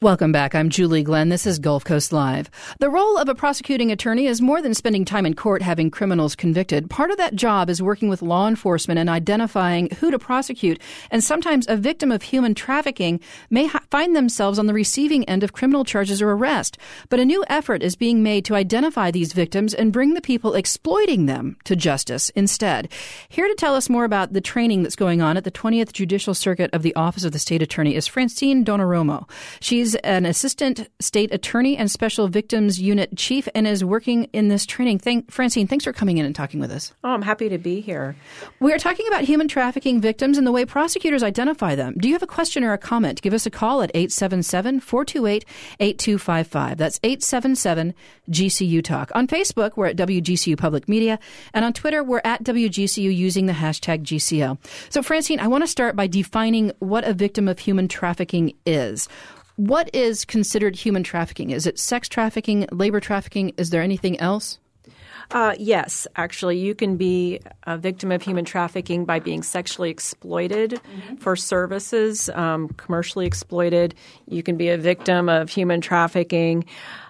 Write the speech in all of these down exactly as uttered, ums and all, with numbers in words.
Welcome back. I'm Julie Glenn. This is Gulf Coast Live. The role of a prosecuting attorney is more than spending time in court having criminals convicted. Part of that job is working with law enforcement and identifying who to prosecute. And sometimes a victim of human trafficking may ha- find themselves on the receiving end of criminal charges or arrest. But a new effort is being made to identify these victims and bring the people exploiting them to justice instead. Here to tell us more about the training that's going on at the twentieth Judicial Circuit of the Office of the State Attorney is Francine Donnarumma. She's an assistant state attorney and special victims unit chief and is working in this training. Thank, Francine, thanks for coming in and talking with us. Oh, I'm happy to be here. We are talking about human trafficking victims and the way prosecutors identify them. Do you have a question or a comment? Give us a call at eight seven seven, four two eight, eight two five five. That's eight seven seven, G C U Talk. On Facebook, we're at W G C U Public Media. And on Twitter, we're at W G C U using the hashtag G C L. So, Francine, I want to start by defining what a victim of human trafficking is. What is considered human trafficking? Is it sex trafficking, labor trafficking? Is there anything else? Uh, yes, actually, you can be a victim of human trafficking by being sexually exploited mm-hmm. for services, um, commercially exploited. You can be a victim of human trafficking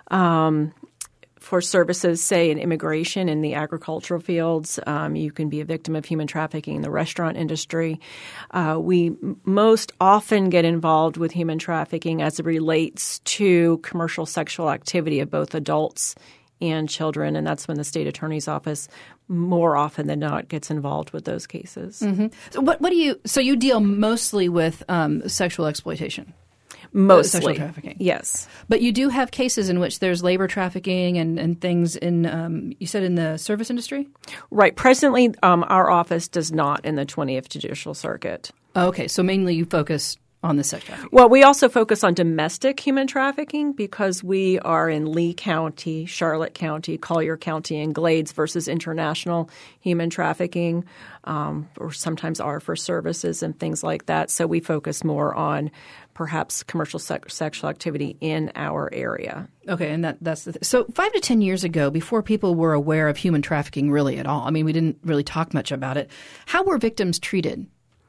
um, for services, say, in immigration in the agricultural fields. Um, you can be a victim of human trafficking in the restaurant industry. Uh, we m- most often get involved with human trafficking as it relates to commercial sexual activity of both adults and children, and that's when the state attorney's office more often than not gets involved with those cases. Mm-hmm. So what, what do you? So you deal mostly with um, sexual exploitation? Mostly. Sexual trafficking. Yes. But you do have cases in which there's labor trafficking and, and things in, um, you said in the service industry? Right. Presently, um, our office does not in the twentieth Judicial Circuit. Okay. So mainly you focus on the sex trafficking. Well, we also focus on domestic human trafficking because we are in Lee County, Charlotte County, Collier County, and Glades versus international human trafficking, um, or sometimes are for services and things like that. So we focus more on perhaps commercial sex, sexual activity in our area. Okay, and that that's the th- so five to ten years ago, before people were aware of human trafficking really at all, I mean, we didn't really talk much about it. How were victims treated?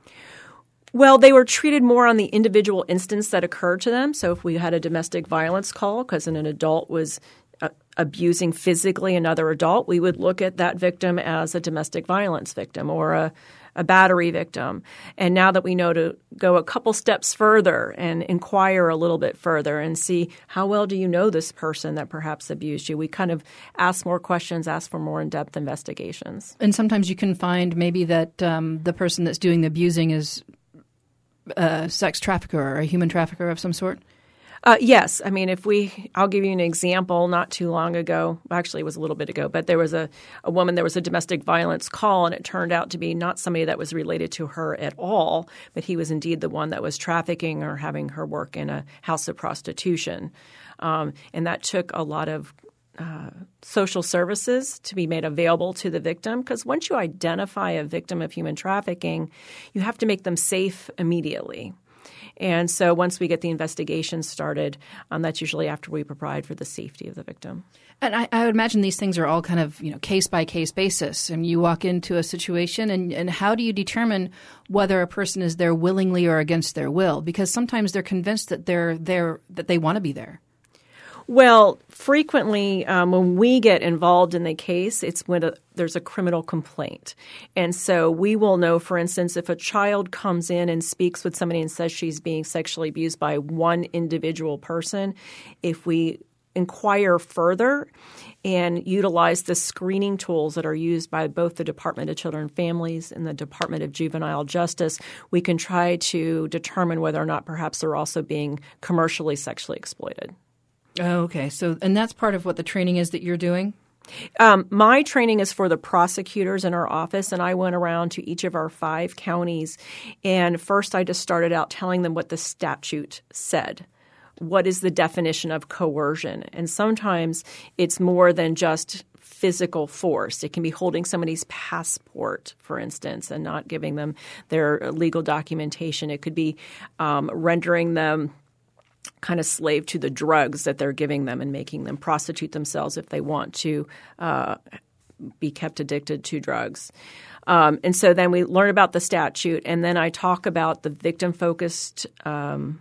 Well, they were treated more on the individual instance that occurred to them. So if we had a domestic violence call because an adult was uh, abusing physically another adult, we would look at that victim as a domestic violence victim or a, a battery victim. And now that we know to go a couple steps further and inquire a little bit further and see how well do you know this person that perhaps abused you, we kind of ask more questions, ask for more in-depth investigations. And sometimes you can find maybe that um, the person that's doing the abusing is a sex trafficker or a human trafficker of some sort? Uh, yes. I mean, if we – I'll give you an example. Not too long ago – actually, it was a little bit ago – but there was a, a woman – there was a domestic violence call, and it turned out to be not somebody that was related to her at all, but he was indeed the one that was trafficking or having her work in a house of prostitution. Um, and that took a lot of uh, social services to be made available to the victim because once you identify a victim of human trafficking, you have to make them safe immediately. And so once we get the investigation started, um, that's usually after we provide for the safety of the victim. And I, I would imagine these things are all kind of, you know, case-by-case basis. And you walk into a situation, and, and how do you determine whether a person is there willingly or against their will? Because sometimes they're convinced that they're there, that they want to be there. Well, frequently um, when we get involved in the case, it's when a, there's a criminal complaint. And so we will know, for instance, if a child comes in and speaks with somebody and says she's being sexually abused by one individual person, if we inquire further and utilize the screening tools that are used by both the Department of Children and Families and the Department of Juvenile Justice, we can try to determine whether or not perhaps they're also being commercially sexually exploited. Oh, okay. So, and that's part of what the training is that you're doing? Um, my training is for the prosecutors in our office, and I went around to each of our five counties. And first I just started out telling them what the statute said. What is the definition of coercion? And sometimes it's more than just physical force. It can be holding somebody's passport, for instance, and not giving them their legal documentation. It could be um, rendering them kind of slave to the drugs that they're giving them and making them prostitute themselves if they want to uh, be kept addicted to drugs. Um, and so then we learn about the statute, and then I talk about the victim-focused um,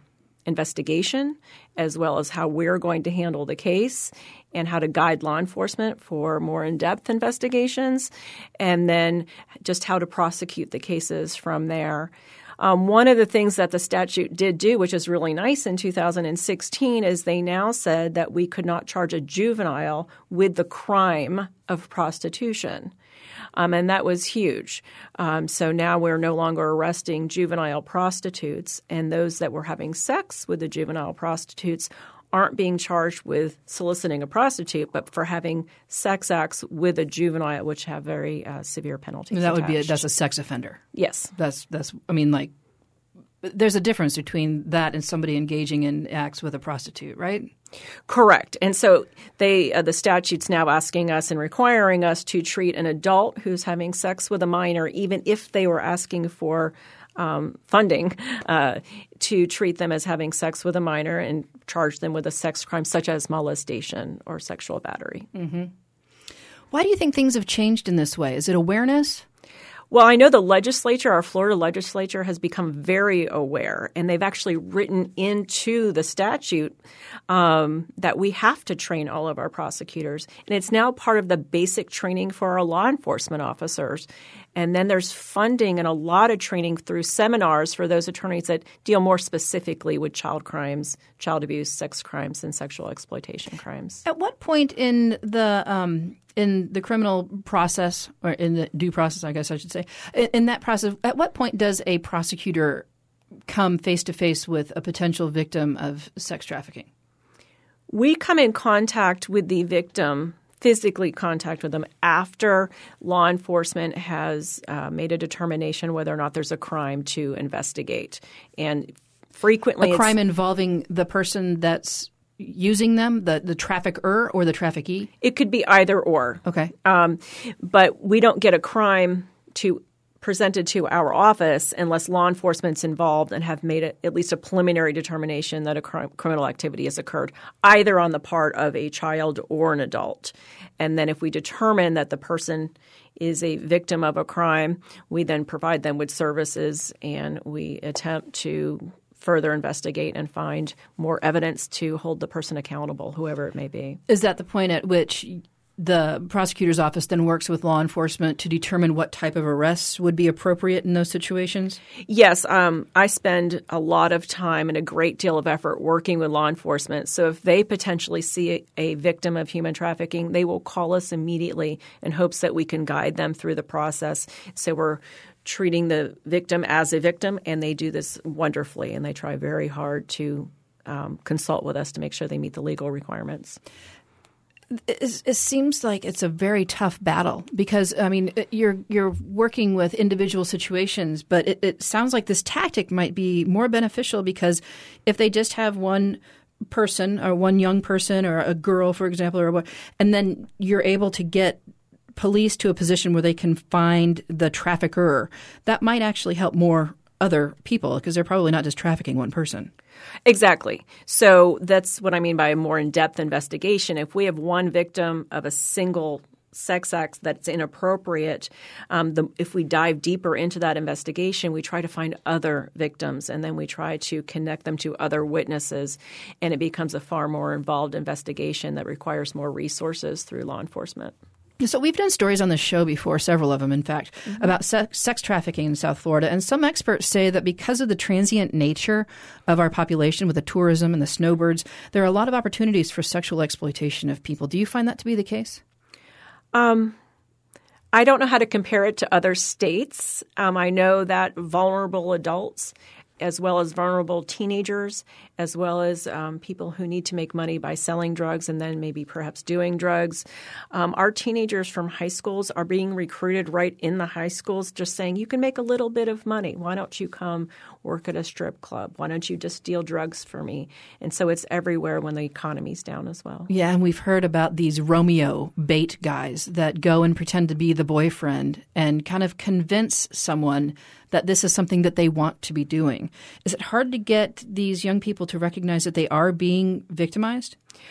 investigation, as well as how we're going to handle the case and how to guide law enforcement for more in-depth investigations, and then just how to prosecute the cases from there. Um, one of the things that the statute did do, which is really nice in two thousand sixteen, is they now said that we could not charge a juvenile with the crime of prostitution. Um, and that was huge. Um, so now we're no longer arresting juvenile prostitutes, and those that were having sex with the juvenile prostitutes aren't being charged with soliciting a prostitute, but for having sex acts with a juvenile, which have very uh, severe penalties. That attached. would be a, that's a sex offender. Yes, that's that's. I mean, like, there's a difference between that and somebody engaging in acts with a prostitute, right? Correct. And so they uh, the statute's now asking us and requiring us to treat an adult who's having sex with a minor, even if they were asking for um, funding, uh, to treat them as having sex with a minor and charge them with a sex crime such as molestation or sexual battery. Mm-hmm. Why do you think things have changed in this way? Is it awareness? Well, I know the legislature, our Florida legislature, has become very aware, and they've actually written into the statute um, that we have to train all of our prosecutors. And it's now part of the basic training for our law enforcement officers. And then there's funding and a lot of training through seminars for those attorneys that deal more specifically with child crimes, child abuse, sex crimes, and sexual exploitation crimes. At what point in the um, in the criminal process, or in the due process, I guess I should say, in, in that process, at what point does a prosecutor come face to face with a potential victim of sex trafficking? We come in contact with the victim, physically contact with them after law enforcement has uh, made a determination whether or not there's a crime to investigate. And frequently a crime involving the person that's using them, the, the trafficker or the traffickee? It could be either or. Okay. Um, but we don't get a crime to presented to our office unless law enforcement's involved and have made a, at least a preliminary determination that a crime, criminal activity has occurred, either on the part of a child or an adult. And then if we determine that the person is a victim of a crime, we then provide them with services and we attempt to further investigate and find more evidence to hold the person accountable, whoever it may be. Is that the point at which the prosecutor's office then works with law enforcement to determine what type of arrests would be appropriate in those situations? Yes. Um, I spend a lot of time and a great deal of effort working with law enforcement. So if they potentially see a, a victim of human trafficking, they will call us immediately in hopes that we can guide them through the process. So we're treating the victim as a victim, and they do this wonderfully, and they try very hard to um, consult with us to make sure they meet the legal requirements. It, it seems like it's a very tough battle because, I mean, you're you're working with individual situations, but it, it sounds like this tactic might be more beneficial because if they just have one person or one young person or a girl, for example, or what, and then you're able to get police to a position where they can find the trafficker, that might actually help more other people because they're probably not just trafficking one person. Exactly. So that's what I mean by a more in-depth investigation. If we have one victim of a single sex act that's inappropriate, um, the, if we dive deeper into that investigation, we try to find other victims, and then we try to connect them to other witnesses, and it becomes a far more involved investigation that requires more resources through law enforcement. So we've done stories on this show before, several of them, in fact, mm-hmm. about sex, sex trafficking in South Florida. And some experts say that because of the transient nature of our population with the tourism and the snowbirds, there are a lot of opportunities for sexual exploitation of people. Do you find that to be the case? Um, I don't know how to compare it to other states. Um, I know that vulnerable adults as well as vulnerable teenagers, as well as um, people who need to make money by selling drugs and then maybe perhaps doing drugs. Um, our teenagers from high schools are being recruited right in the high schools, just saying, you can make a little bit of money. Why don't you come work at a strip club? Why don't you just deal drugs for me? And so it's everywhere when the economy's down as well. Yeah, and we've heard about these Romeo bait guys that go and pretend to be the boyfriend and kind of convince someone that this is something that they want to be doing. Is it hard to get these young people to recognize that they are being victimized?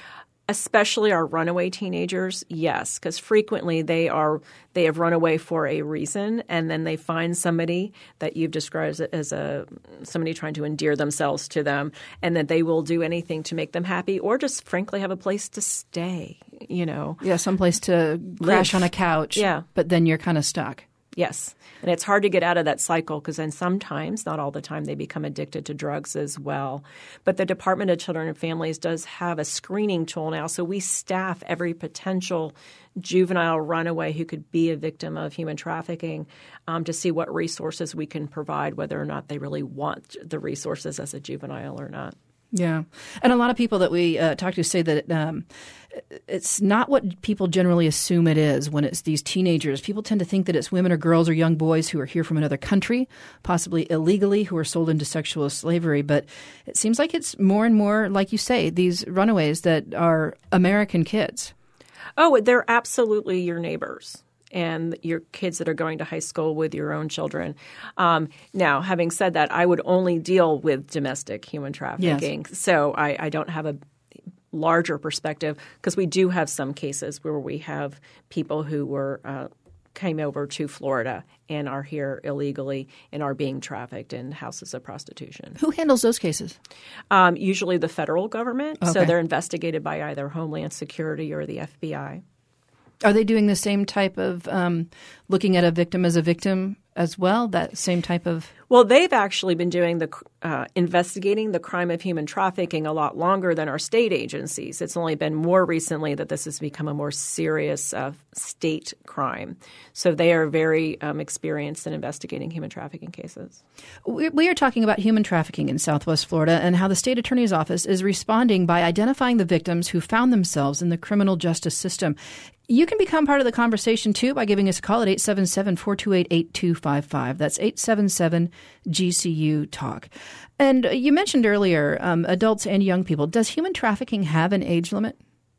Especially our runaway teenagers, yes, because frequently they are they have run away for a reason, and then they find somebody that you've described as a somebody trying to endear themselves to them, and that they will do anything to make them happy, or just frankly have a place to stay. You know, yeah, someplace to crash on a couch. Yeah, but then you're kind of stuck. Yes. And it's hard to get out of that cycle because then sometimes, not all the time, they become addicted to drugs as well. But the Department of Children and Families does have a screening tool now. So we staff every potential juvenile runaway who could be a victim of human trafficking um, to see what resources we can provide, whether or not they really want the resources as a juvenile or not. Yeah. And a lot of people that we uh, talk to say that um, it's not what people generally assume it is when it's these teenagers. People tend to think that it's women or girls or young boys who are here from another country, possibly illegally, who are sold into sexual slavery. But it seems like it's more and more, like you say, these runaways that are American kids. Oh, they're absolutely your neighbors and your kids that are going to high school with your own children. Um, now, having said that, I would only deal with domestic human trafficking. Yes. So I, I don't have a larger perspective because we do have some cases where we have people who were uh, came over to Florida and are here illegally and are being trafficked in houses of prostitution. Who handles those cases? Um, usually the federal government. Okay. So they're investigated by either Homeland Security or the F B I. Are they doing the same type of um, looking at a victim as a victim as well, that same type of? Well, they've actually been doing the uh, investigating the crime of human trafficking a lot longer than our state agencies. It's only been more recently that this has become a more serious uh, state crime. So they are very um, experienced in investigating human trafficking cases. We, we are talking about human trafficking in Southwest Florida and how the state attorney's office is responding by identifying the victims who found themselves in the criminal justice system. You can become part of the conversation, too, by giving us a call at eight seven seven, four two eight, eight two five five. That's eight seven seven G C U talk. And you mentioned earlier um, adults and young people. Does human trafficking have an age limit?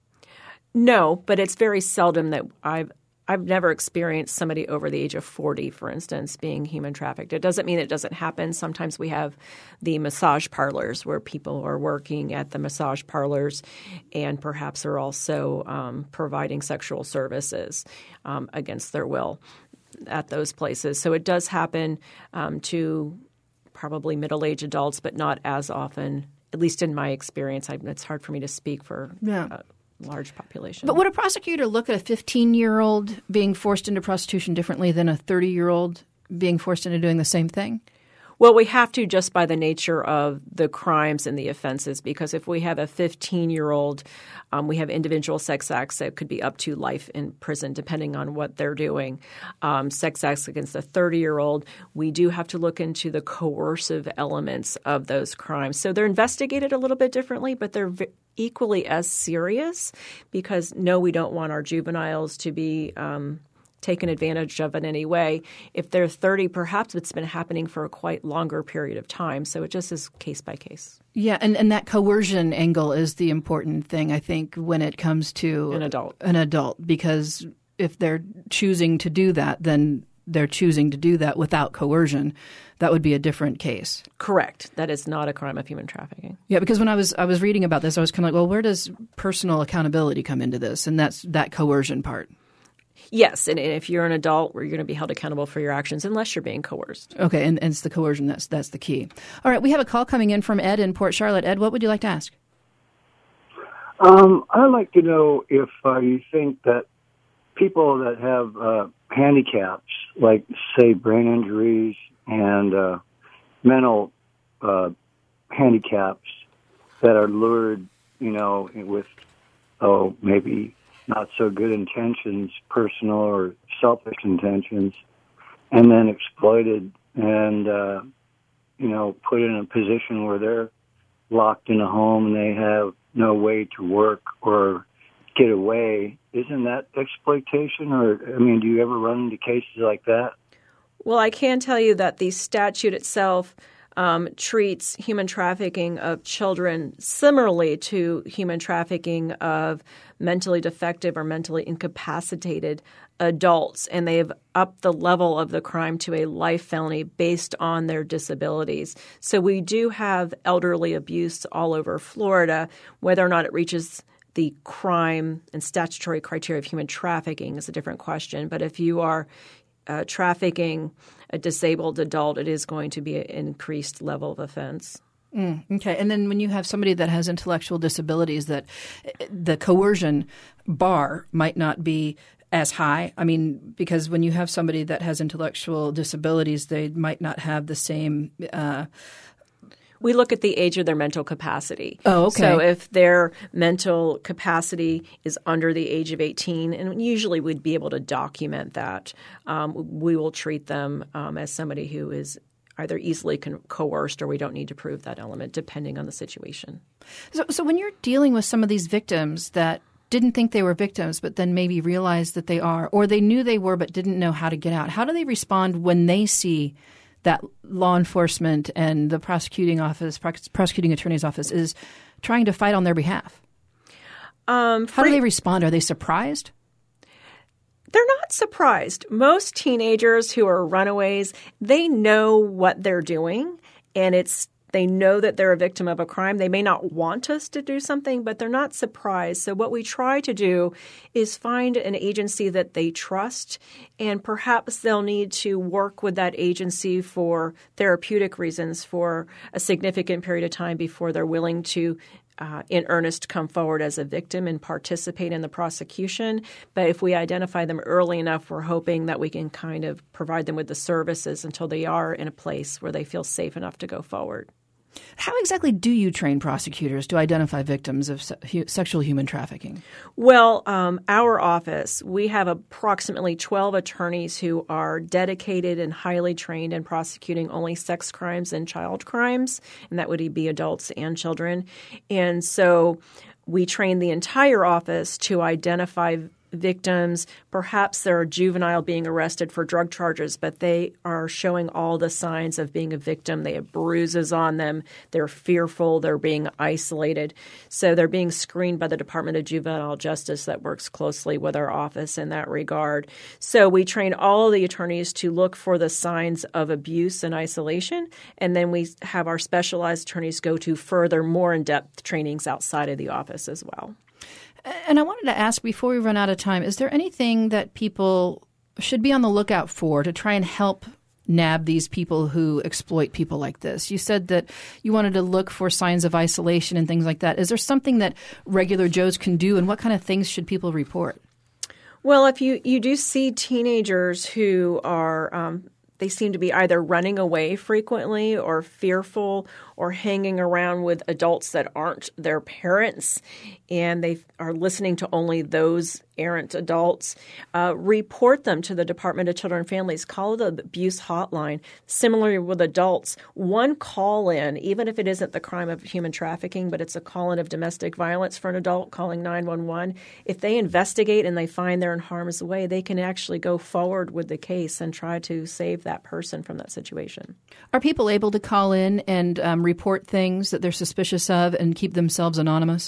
No, but it's very seldom that I've I've never experienced somebody over the age of forty, for instance, being human trafficked. It doesn't mean it doesn't happen. Sometimes we have the massage parlors where people are working at the massage parlors and perhaps are also um, providing sexual services um, against their will at those places. So it does happen um, to probably middle-aged adults, but not as often, at least in my experience. I, it's hard for me to speak for yeah. uh, large population. But would a prosecutor look at a fifteen-year-old being forced into prostitution differently than a thirty-year-old being forced into doing the same thing? Well, we have to just by the nature of the crimes and the offenses, because if we have a fifteen-year-old, um, we have individual sex acts that could be up to life in prison depending on what they're doing. Um, sex acts against a thirty-year-old, we do have to look into the coercive elements of those crimes. So they're investigated a little bit differently, but they're v- equally as serious because, no, we don't want our juveniles to be um, – taken advantage of in any way. If they're thirty, perhaps it's been happening for a quite longer period of time. So it just is case by case. Yeah, and, and that coercion angle is the important thing, I think, when it comes to an adult. An adult, because if they're choosing to do that, then they're choosing to do that without coercion. That would be a different case. Correct. That is not a crime of human trafficking. Yeah, because when I was I was reading about this, I was kind of like, well, where does personal accountability come into this? And that's that coercion part. Yes, and if you're an adult, you're going to be held accountable for your actions unless you're being coerced. Okay, and, and it's the coercion that's that's the key. All right, we have a call coming in from Ed in Port Charlotte. Ed, what would you like to ask? Um, I'd like to know if uh, you think that people that have uh, handicaps, like, say, brain injuries and uh, mental uh, handicaps that are lured, you know, with, oh, maybe not so good intentions, personal or selfish intentions, and then exploited and, uh, you know, put in a position where they're locked in a home and they have no way to work or get away. Isn't that exploitation? Or, I mean, do you ever run into cases like that? Well, I can tell you that the statute itself Um, treats human trafficking of children similarly to human trafficking of mentally defective or mentally incapacitated adults, and they have upped the level of the crime to a life felony based on their disabilities. So we do have elderly abuse all over Florida. Whether or not it reaches the crime and statutory criteria of human trafficking is a different question. But if you are uh, trafficking a disabled adult, it is going to be an increased level of offense. Mm, okay. And then when you have somebody that has intellectual disabilities, that the coercion bar might not be as high. I mean, because when you have somebody that has intellectual disabilities, they might not have the same uh, We look at the age of their mental capacity. Oh, okay. So if their mental capacity is under the age of eighteen, and usually we'd be able to document that, um, we will treat them um, as somebody who is either easily con- coerced or we don't need to prove that element, depending on the situation. So, so when you're dealing with some of these victims that didn't think they were victims but then maybe realized that they are, or they knew they were but didn't know how to get out, how do they respond when they see that law enforcement and the prosecuting office, prosecuting attorney's office is trying to fight on their behalf? Um, How do they respond? Are they surprised? They're not surprised. Most teenagers who are runaways, they know what they're doing, and it's they know that they're a victim of a crime. They may not want us to do something, but they're not surprised. So what we try to do is find an agency that they trust, and perhaps they'll need to work with that agency for therapeutic reasons for a significant period of time before they're willing to Uh, in earnest come forward as a victim and participate in the prosecution. But if we identify them early enough, we're hoping that we can kind of provide them with the services until they are in a place where they feel safe enough to go forward. How exactly do you train prosecutors to identify victims of se- hu- sexual human trafficking? Well, um, our office, we have approximately twelve attorneys who are dedicated and highly trained in prosecuting only sex crimes and child crimes, and that would be adults and children. And so we train the entire office to identify victims. Perhaps they're a juvenile being arrested for drug charges, but they are showing all the signs of being a victim. They have bruises on them. They're fearful. They're being isolated. So they're being screened by the Department of Juvenile Justice that works closely with our office in that regard. So we train all of the attorneys to look for the signs of abuse and isolation, and then we have our specialized attorneys go to further, more in-depth trainings outside of the office as well. And I wanted to ask, before we run out of time, is there anything that people should be on the lookout for to try and help nab these people who exploit people like this? You said that you wanted to look for signs of isolation and things like that. Is there something that regular Joes can do, and what kind of things should people report? Well, if you, you do see teenagers who are um, they seem to be either running away frequently or fearful or hanging around with adults that aren't their parents, and they are listening to only those errant adults, uh, report them to the Department of Children and Families. Call the abuse hotline. Similarly with adults, one call in, even if it isn't the crime of human trafficking, but it's a call in of domestic violence for an adult calling nine one one. If they investigate and they find they're in harm's way, they can actually go forward with the case and try to save that person from that situation. Are people able to call in and um, report things that they're suspicious of and keep themselves anonymous?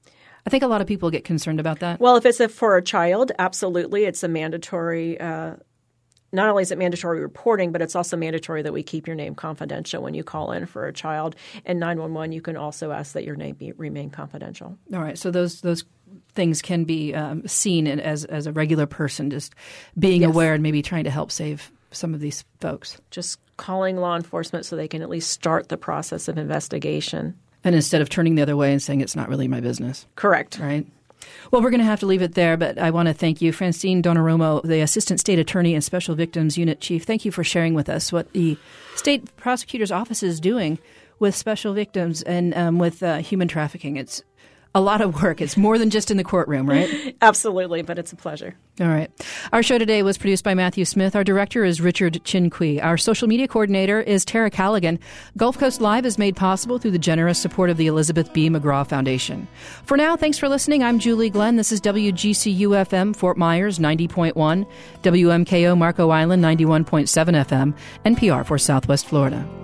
I think a lot of people get concerned about that. Well, if it's a, for a child, absolutely. It's a mandatory uh, – not only is it mandatory reporting, but it's also mandatory that we keep your name confidential when you call in for a child. And nine one one, you can also ask that your name be, remain confidential. All right. So those those things can be um, seen as, as a regular person, just being Yes. aware and maybe trying to help save some of these folks. Just calling law enforcement so they can at least start the process of investigation. And instead of turning the other way and saying it's not really my business. Correct. Right. Well, we're going to have to leave it there, but I want to thank you, Francine Donnarummo, the Assistant State Attorney and Special Victims Unit Chief. Thank you for sharing with us what the State Prosecutor's Office is doing with special victims and um, with uh, human trafficking. It's a lot of work. It's more than just in the courtroom, right? Absolutely, but it's a pleasure. All right. Our show today was produced by Matthew Smith. Our director is Richard Chinqui. Our social media coordinator is Tara Callaghan. Gulf Coast Live is made possible through the generous support of the Elizabeth B. McGraw Foundation. For now, thanks for listening. I'm Julie Glenn. This is W G C U F M Fort Myers ninety point one, W M K O Marco Island ninety-one point seven F M, N P R for Southwest Florida.